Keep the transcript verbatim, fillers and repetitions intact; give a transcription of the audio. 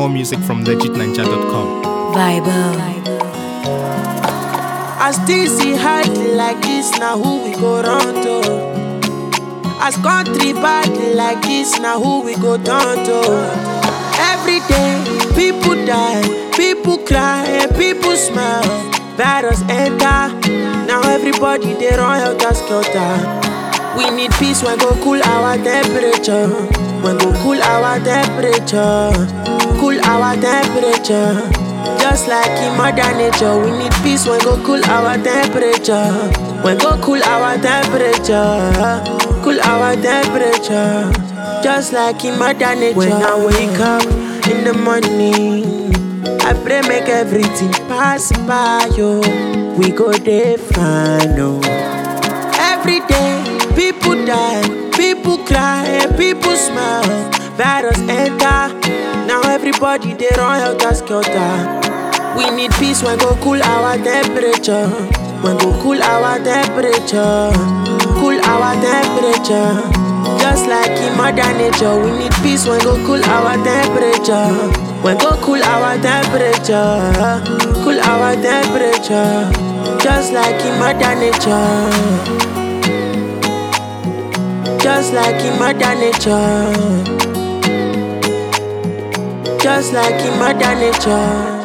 More music from legit ninja dot com. Vibe. As this he hard like this, now who we go run to? As country bad like this, now who we go down to? Every day, people die, people cry, people smile. Virus enter, now everybody they run helter skelter. We need peace when go cool our temperature. When go cool our temperature. Cool our temperature. Just like in mother nature, we need peace when go cool our temperature. When go cool our temperature. Cool our temperature. Just like in mother nature. When I wake up in the morning, I pray make everything pass by, yo. We go there fine, no. Every day, people die, people cry, people smile. Virus enter, now everybody they run helter skelter. We need peace when go cool our temperature. When go cool our temperature. Cool our temperature. Just like in mother nature, we need peace when go cool our temperature. When go cool our temperature. Cool our temperature. Just like in mother nature. Just like in mother nature. Just like in mother nature.